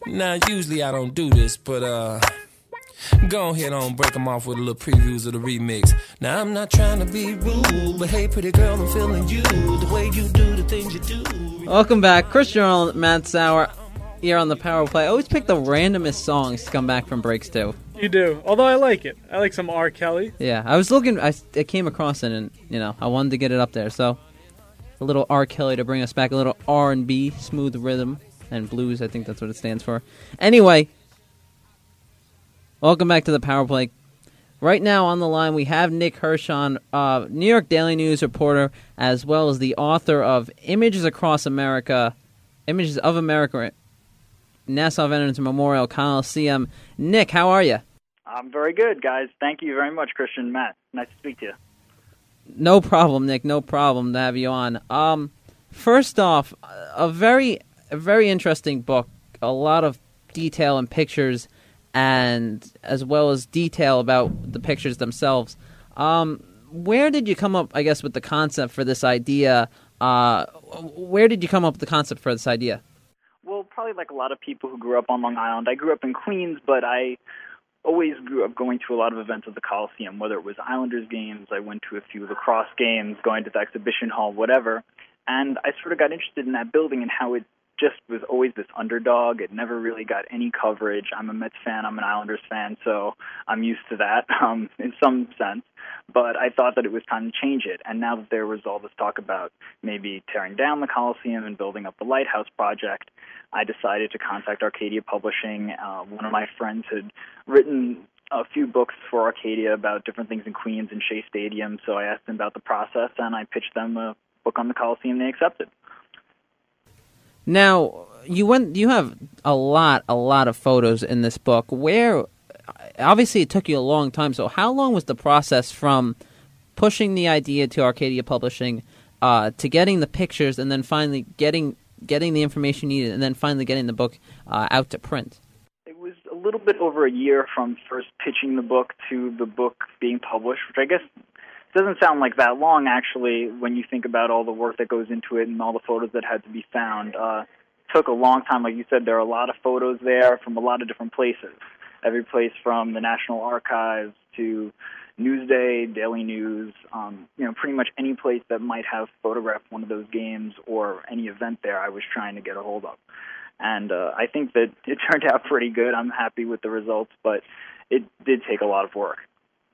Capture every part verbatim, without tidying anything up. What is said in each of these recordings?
Now, usually I don't do this, but uh, go ahead on, break them off with a little previews of the remix. Now, I'm not trying to be rude, but hey, pretty girl, I'm feeling you, the way you do the things you do. Welcome back. Chris Jarrell, Matt Sauer, here on the Power Play. I always pick the randomest songs to come back from breaks, too. You do, although I like it. I like some R. Kelly. Yeah, I was looking, I, I came across it, and, you know, I wanted to get it up there, so a little R. Kelly to bring us back, a little R and B, smooth rhythm, and blues, I think that's what it stands for. Anyway, welcome back to the Power Play. Right now on the line, we have Nick Hirshon, uh, New York Daily News reporter, as well as the author of Images Across America, Images of America, Nassau Veterans Memorial Coliseum. Nick, how are you? I'm very good, guys. Thank you very much, Christian and Matt. Nice to speak to you. No problem, Nick. No problem to have you on. Um, first off, a very, a very interesting book. A lot of detail and pictures, and as well as detail about the pictures themselves. Um, where did you come up, I guess, with the concept for this idea? Uh, where did you come up with the concept for this idea? Well, probably like a lot of people who grew up on Long Island. I grew up in Queens, but I always grew up going to a lot of events at the Coliseum, whether it was Islanders games, I went to a few lacrosse games, going to the exhibition hall, whatever. And I sort of got interested in that building and how it just was always this underdog. It never really got any coverage. I'm a Mets fan. I'm an Islanders fan, so I'm used to that um, in some sense. But I thought that it was time to change it. And now that there was all this talk about maybe tearing down the Coliseum and building up the Lighthouse Project, I decided to contact Arcadia Publishing. Uh, one of my friends had written a few books for Arcadia about different things in Queens and Shea Stadium, so I asked them about the process, and I pitched them a book on the Coliseum. They accepted. Now, you went. You have a lot, a lot of photos in this book. Where, obviously, it took you a long time. So, how long was the process from pushing the idea to Arcadia Publishing uh, to getting the pictures, and then finally getting getting the information needed, and then finally getting the book uh, out to print? It was a little bit over a year from first pitching the book to the book being published, which I guess doesn't sound like that long, actually, when you think about all the work that goes into it and all the photos that had to be found. Uh, it took a long time. Like you said, there are a lot of photos there from a lot of different places. Every place from the National Archives to Newsday, Daily News, um, you know, pretty much any place that might have photographed one of those games or any event there, I was trying to get a hold of. And uh, I think that it turned out pretty good. I'm happy with the results, but it did take a lot of work.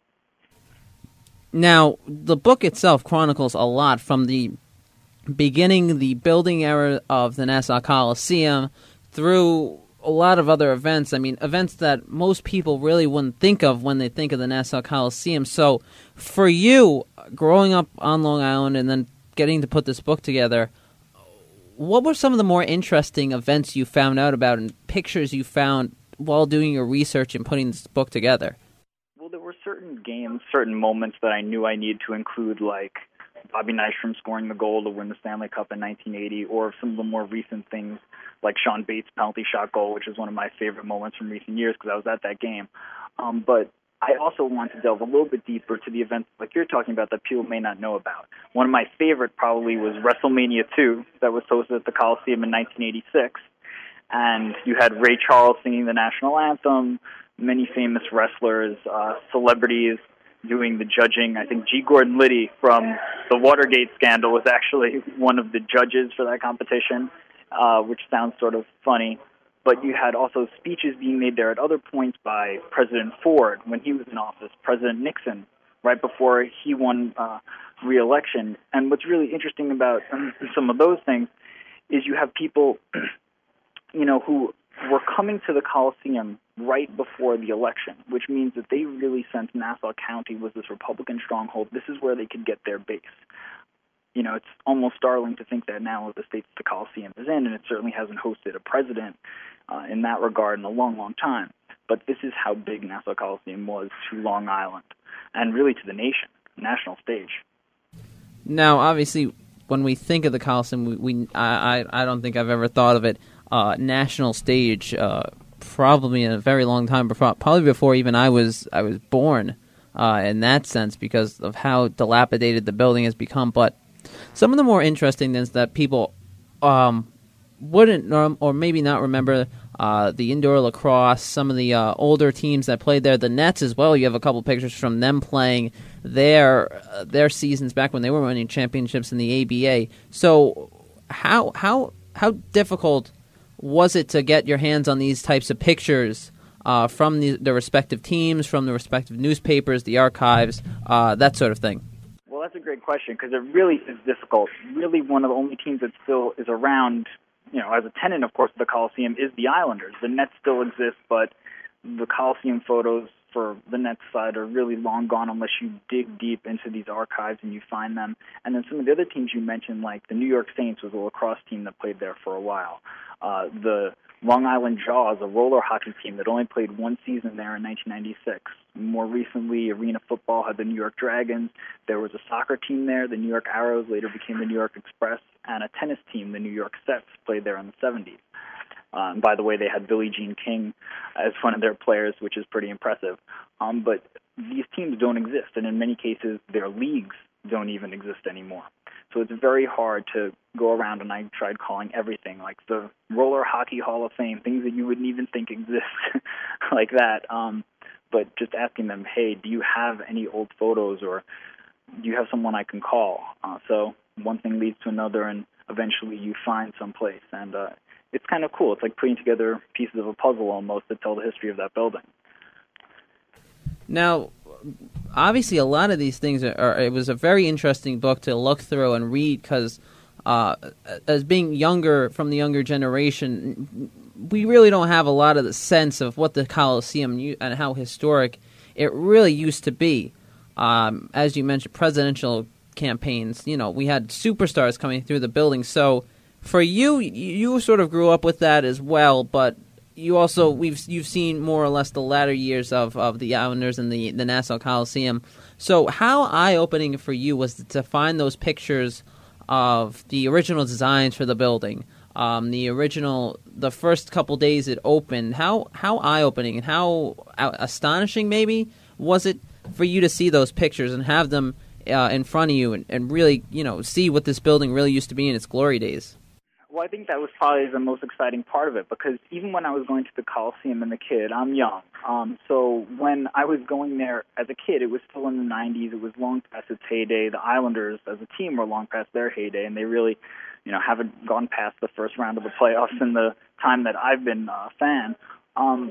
Now, the book itself chronicles a lot from the beginning, the building era of the Nassau Coliseum, through a lot of other events. I mean, events that most people really wouldn't think of when they think of the Nassau Coliseum. So, for you, growing up on Long Island and then getting to put this book together, what were some of the more interesting events you found out about and pictures you found while doing your research and putting this book together? There were certain games, certain moments that I knew I needed to include, like Bobby Nystrom scoring the goal to win the Stanley Cup in nineteen eighty, or some of the more recent things like Sean Bates' penalty shot goal, which is one of my favorite moments from recent years because I was at that game. Um, but I also want to delve a little bit deeper to the events like you're talking about that people may not know about. One of my favorite probably was WrestleMania two that was hosted at the Coliseum in nineteen eighty-six. And you had Ray Charles singing the national anthem, many famous wrestlers, uh, celebrities doing the judging. I think G. Gordon Liddy from the Watergate scandal was actually one of the judges for that competition, uh, which sounds sort of funny. But you had also speeches being made there at other points by President Ford when he was in office, President Nixon, right before he won uh, re-election. And what's really interesting about um, some of those things is you have people, you know, who were coming to the Coliseum right before the election, which means that they really sensed Nassau County was this Republican stronghold. This is where they could get their base. You know, it's almost startling to think that now the states the Coliseum is in, and it certainly hasn't hosted a president uh, in that regard in a long, long time. But this is how big Nassau Coliseum was to Long Island, and really to the nation, national stage. Now, obviously, when we think of the Coliseum, we, we I, I don't think I've ever thought of it uh, national stage. Uh, probably in a very long time before, probably before even I was I was born. Uh, in that sense, because of how dilapidated the building has become. But some of the more interesting things that people um, wouldn't or, or maybe not remember uh, the indoor lacrosse, some of the uh, older teams that played there, the Nets as well. You have a couple pictures from them playing their uh, their seasons back when they were winning championships in the A B A. So how how how difficult was it to get your hands on these types of pictures uh, from the, the respective teams, from the respective newspapers, the archives, uh, that sort of thing? Well, that's a great question because it really is difficult. Really, one of the only teams that still is around, you know, as a tenant, of course, of the Coliseum is the Islanders. The Nets still exist, but the Coliseum photos for the Nets side are really long gone unless you dig deep into these archives and you find them. And then some of the other teams you mentioned, like the New York Saints was a lacrosse team that played there for a while. Uh, the Long Island Jaws, a roller hockey team that only played one season there in nineteen ninety-six. More recently, Arena Football had the New York Dragons. There was a soccer team there. The New York Arrows later became the New York Express. And a tennis team, the New York Sets, played there in the seventies. Uh, and by the way, they had Billie Jean King as one of their players, which is pretty impressive. Um, but these teams don't exist, and in many cases, their leagues don't even exist anymore. So it's very hard to go around, and I tried calling everything, like the Roller Hockey Hall of Fame, things that you wouldn't even think exist like that. Um, but just asking them, hey, do you have any old photos, or do you have someone I can call? Uh, so one thing leads to another, and eventually you find someplace. And uh, it's kind of cool. It's like putting together pieces of a puzzle almost to tell the history of that building. Now, obviously, a lot of these things are, are. It was a very interesting book to look through and read because, uh, as being younger from the younger generation, we really don't have a lot of the sense of what the Coliseum and how historic it really used to be. Um, as you mentioned, presidential campaigns. You know, we had superstars coming through the building. So, for you, you sort of grew up with that as well, but you also we've you've seen more or less the latter years of, of the Islanders and the the Nassau Coliseum. So how eye-opening for you was to find those pictures of the original designs for the building, um, the original the first couple days it opened. How how eye-opening and how astonishing maybe was it for you to see those pictures and have them uh, in front of you and, and really you know see what this building really used to be in its glory days? Well, I think that was probably the most exciting part of it because even when I was going to the Coliseum as a kid, I'm young. Um, so when I was going there as a kid, it was still in the nineties. It was long past its heyday. The Islanders as a team were long past their heyday, and they really, you know, haven't gone past the first round of the playoffs in the time that I've been a fan. Um,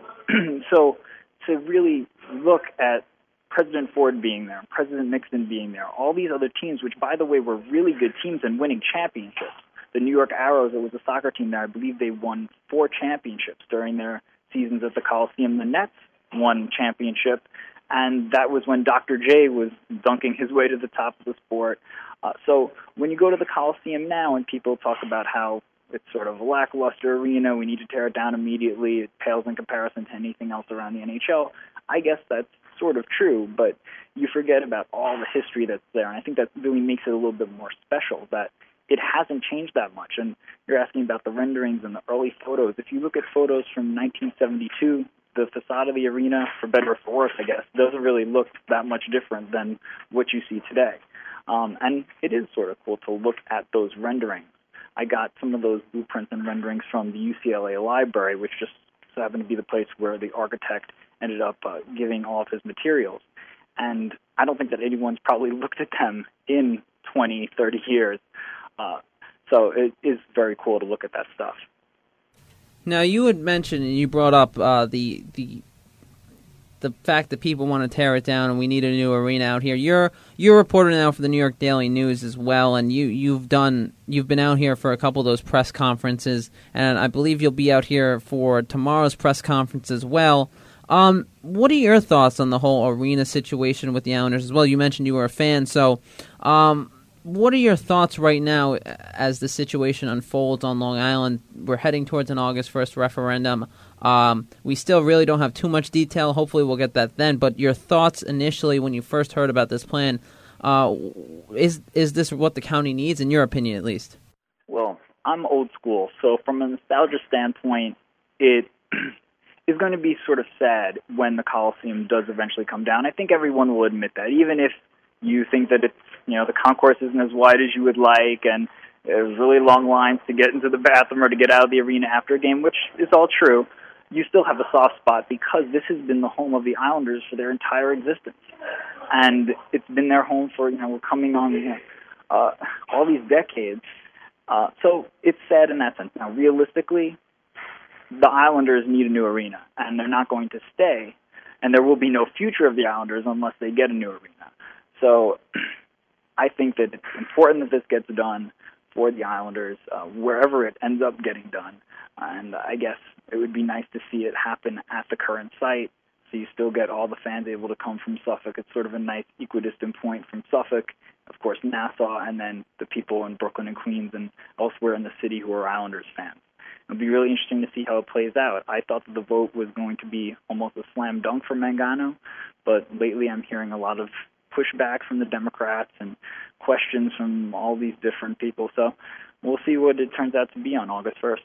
so to really look at President Ford being there, President Nixon being there, all these other teams, which, by the way, were really good teams and winning championships. The New York Arrows, it was a soccer team there. I believe they won four championships during their seasons at the Coliseum. The Nets won championship, and that was when Doctor J was dunking his way to the top of the sport. Uh, so when you go to the Coliseum now and people talk about how it's sort of a lackluster arena, we need to tear it down immediately, it pales in comparison to anything else around the N H L, I guess that's sort of true, but you forget about all the history that's there, and I think that really makes it a little bit more special, that it hasn't changed that much. And you're asking about the renderings and the early photos. If you look at photos from nineteen seventy-two, the facade of the arena, for better or for worse, I guess, doesn't really look that much different than what you see today. Um, and it is sort of cool to look at those renderings. I got some of those blueprints and renderings from the U C L A library, which just so happened to be the place where the architect ended up uh, giving all of his materials. And I don't think that anyone's probably looked at them in twenty, thirty years. Uh, so it is very cool to look at that stuff. Now, you had mentioned and you brought up uh, the the the fact that people want to tear it down and we need a new arena out here. You're you're a reporter now for the New York Daily News as well, and you you've done you've been out here for a couple of those press conferences, and I believe you'll be out here for tomorrow's press conference as well. Um, what are your thoughts on the whole arena situation with the Islanders as well? You mentioned you were a fan, so. Um, What are your thoughts right now as the situation unfolds on Long Island? We're heading towards an August first referendum. Um, we still really don't have too much detail. Hopefully we'll get that then. But your thoughts initially when you first heard about this plan, uh, is is this what the county needs, in your opinion at least? Well, I'm old school, so from a nostalgia standpoint, it is going to be sort of sad when the Coliseum does eventually come down. I think everyone will admit that, even if you think that it's, you know, the concourse isn't as wide as you would like, and there's really long lines to get into the bathroom or to get out of the arena after a game, which is all true. you still have a soft spot because this has been the home of the Islanders for their entire existence. And it's been their home for, you know, we're coming on, you know, uh, all these decades. Uh, so it's sad in that sense. Now, realistically, the Islanders need a new arena, and they're not going to stay, and there will be no future of the Islanders unless they get a new arena. So I think that it's important that this gets done for the Islanders, uh, wherever it ends up getting done. And I guess it would be nice to see it happen at the current site, so you still get all the fans able to come from Suffolk. It's sort of a nice equidistant point from Suffolk, of course, Nassau, and then the people in Brooklyn and Queens and elsewhere in the city who are Islanders fans. It'll be really interesting to see how it plays out. I thought that the vote was going to be almost a slam dunk for Mangano, but lately I'm hearing a lot of pushback from the Democrats and questions from all these different people. So we'll see what it turns out to be on August first.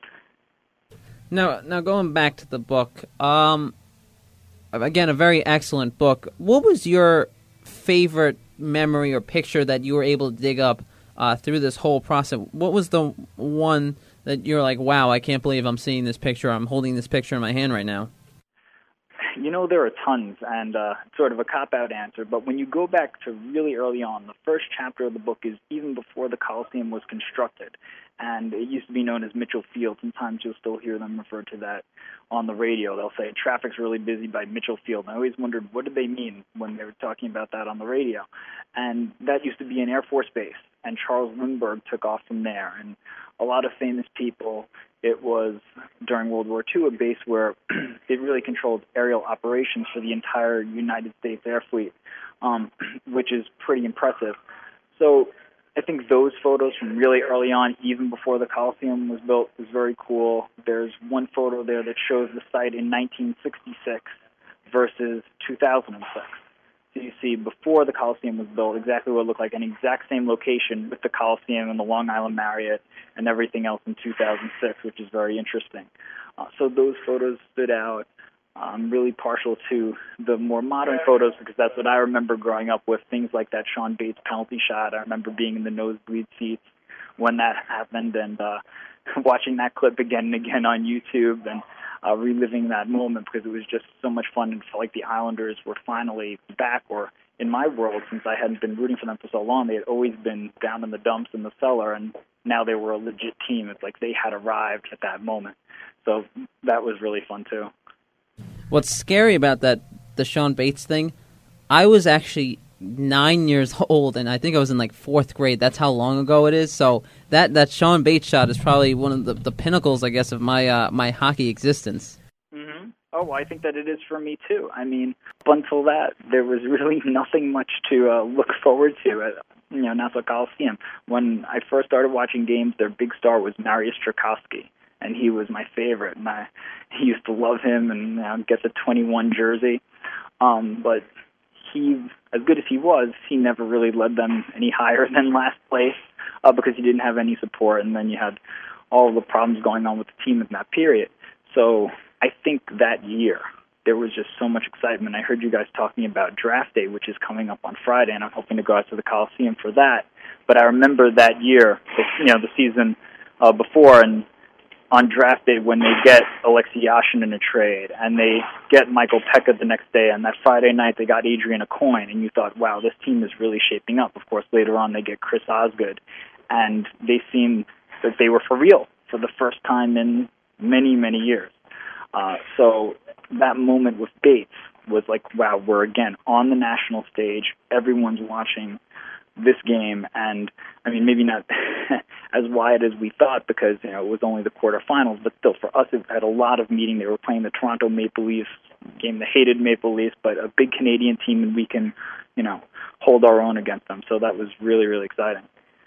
Now, now going back to the book, um, again, a very excellent book. What was your favorite memory or picture that you were able to dig up uh, through this whole process? What was the one that you're like, wow, I can't believe I'm seeing this picture, I'm holding this picture in my hand right now? You know, there are tons, and uh, sort of a cop-out answer, but when you go back to really early on, the first chapter of the book is even before the Coliseum was constructed, and it used to be known as Mitchell Field. Sometimes you'll still hear them refer to that on the radio. They'll say, traffic's really busy by Mitchell Field. And I always wondered, what did they mean when they were talking about that on the radio? And that used to be an Air Force base, and Charles Lindbergh took off from there, and a lot of famous people. It was, during World War Two, a base where it really controlled aerial operations for the entire United States Air Fleet, um, which is pretty impressive. So I think those photos from really early on, even before the Coliseum was built, is very cool. There's one photo there that shows the site in nineteen sixty-six versus two thousand six. So you see, before the Coliseum was built, exactly what it looked like, an exact same location with the Coliseum and the Long Island Marriott and everything else in two thousand six, which is very interesting. Uh, so those photos stood out. I'm really partial to the more modern photos because that's what I remember growing up with, things like that Sean Bates penalty shot. I remember being in the nosebleed seats when that happened and uh, watching that clip again and again on YouTube and Uh, reliving that moment because it was just so much fun and felt like the Islanders were finally back, or in my world, since I hadn't been rooting for them for so long, they had always been down in the dumps in the cellar, and now they were a legit team. It's like they had arrived at that moment. So that was really fun, too. What's scary about that, the Sean Bates thing, I was actually nine years old, and I think I was in like fourth grade. That's how long ago it is. So that, that Sean Bates shot is probably one of the, the pinnacles, I guess, of my uh, my hockey existence. Mm-hmm. Oh, well, I think that it is for me too. I mean, up until that, there was really nothing much to uh, look forward to at you know Nassau Coliseum. When I first started watching games, their big star was Mariusz Czerkawski, and he was my favorite. And I used to love him and you know, get the twenty-one jersey. Um, but he, as good as he was, he never really led them any higher than last place uh, because he didn't have any support, and then you had all the problems going on with the team in that period. So I think that year there was just so much excitement. I heard you guys talking about draft day, which is coming up on Friday, and I'm hoping to go out to the Coliseum for that. But I remember that year, you know, the season uh, before, and on draft day when they get Alexei Yashin in a trade, and they get Michael Pekka the next day, and that Friday night they got Adrian Aucoin, and you thought, wow, this team is really shaping up. Of course, later on they get Chris Osgood, and they seemed that they were for real for the first time in many, many years. Uh, so that moment with Bates was like, wow, we're again on the national stage. Everyone's watching this game, and I mean, maybe not as wide as we thought because you know it was only the quarterfinals, but still, for us, it had a lot of meaning. They were playing the Toronto Maple Leafs, game the hated Maple Leafs, but a big Canadian team, and we can, you know, hold our own against them. So that was really, really exciting.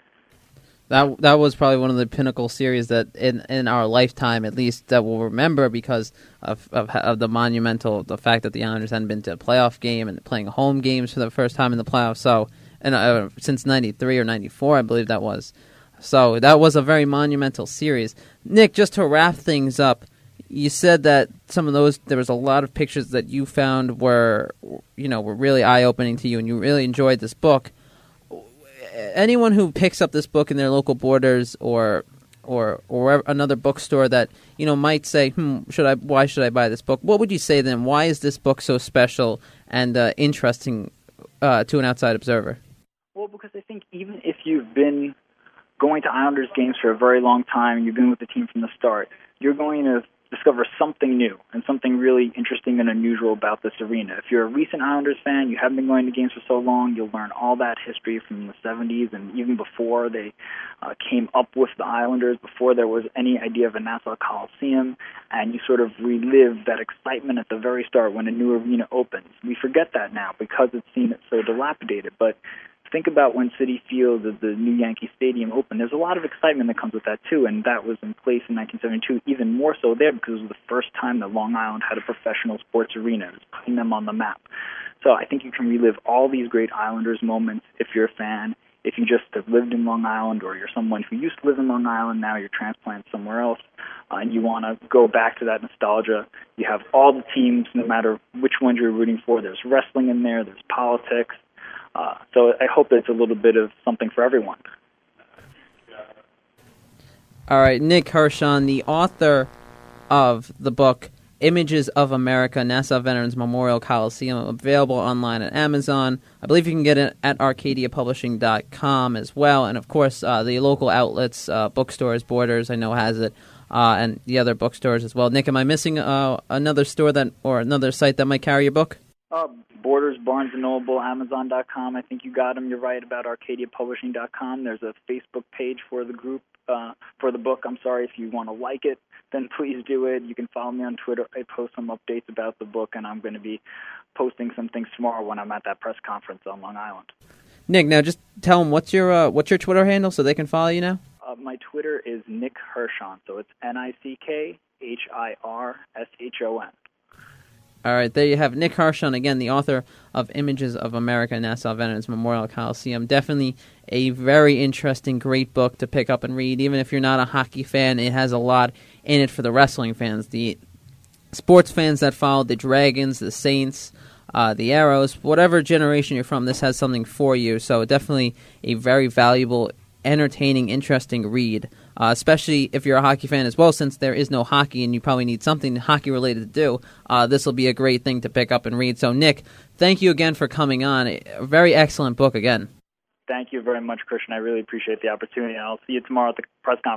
That that was probably one of the pinnacle series that in, in our lifetime, at least, that we'll remember because of, of of the monumental, the fact that the Islanders hadn't been to a playoff game and playing home games for the first time in the playoffs. So, and uh, since ninety-three or ninety-four, I believe that was. So that was a very monumental series. Nick, just to wrap things up, you said that some of those, there was a lot of pictures that you found were, you know, were really eye-opening to you, and you really enjoyed this book. Anyone who picks up this book in their local Borders or or or another bookstore that you know might say, "Hmm, should I? Why should I buy this book?" What would you say to them? Why is this book so special and uh, interesting uh, to an outside observer? Well, because I think even if you've been going to Islanders games for a very long time, you've been with the team from the start, you're going to discover something new and something really interesting and unusual about this arena. If you're a recent Islanders fan, you haven't been going to games for so long, you'll learn all that history from the seventies and even before they uh, came up with the Islanders, before there was any idea of a Nassau Coliseum, and you sort of relive that excitement at the very start when a new arena opens. We forget that now because it's seen it so dilapidated, but think about when Citi Field, the new Yankee Stadium, opened. There's a lot of excitement that comes with that, too, and that was in place in nineteen seventy-two, even more so there because it was the first time that Long Island had a professional sports arena. It was putting them on the map. So I think you can relive all these great Islanders moments if you're a fan. If you just have lived in Long Island or you're someone who used to live in Long Island, now you're transplanted somewhere else, uh, and you want to go back to that nostalgia, you have all the teams, no matter which ones you're rooting for. There's wrestling in there. There's politics. Uh, so I hope it's a little bit of something for everyone. All right, Nick Hirshon, the author of the book Images of America, Nassau Veterans Memorial Coliseum, available online at Amazon. I believe you can get it at arcadia publishing dot com as well. And, of course, uh, the local outlets, uh, bookstores, Borders, I know has it, uh, and the other bookstores as well. Nick, am I missing uh, another store that or another site that might carry your book? Uh, Borders, Barnes and Noble, Amazon dot com. I think you got them. You're right about arcadia publishing dot com. There's a Facebook page for the group, uh, for the book. I'm sorry, if you want to like it, then please do it. You can follow me on Twitter. I post some updates about the book, and I'm going to be posting some things tomorrow when I'm at that press conference on Long Island. Nick, now just tell them what's your uh, what's your Twitter handle so they can follow you now? Uh, my Twitter is Nick Hirshon, so it's N I C K H I R S H O N. All right, there you have Nick Hirshon, again, the author of Images of America, Nassau Veterans Memorial Coliseum. Definitely a very interesting, great book to pick up and read. Even if you're not a hockey fan, it has a lot in it for the wrestling fans, the sports fans that followed the Dragons, the Saints, uh, the Arrows, whatever generation you're from, this has something for you. So definitely a very valuable, entertaining, interesting read, uh, especially if you're a hockey fan as well, since there is no hockey and you probably need something hockey-related to do. Uh, this will be a great thing to pick up and read. So, Nick, thank you again for coming on. A very excellent book again. Thank you very much, Christian. I really appreciate the opportunity. I'll see you tomorrow at the press conference.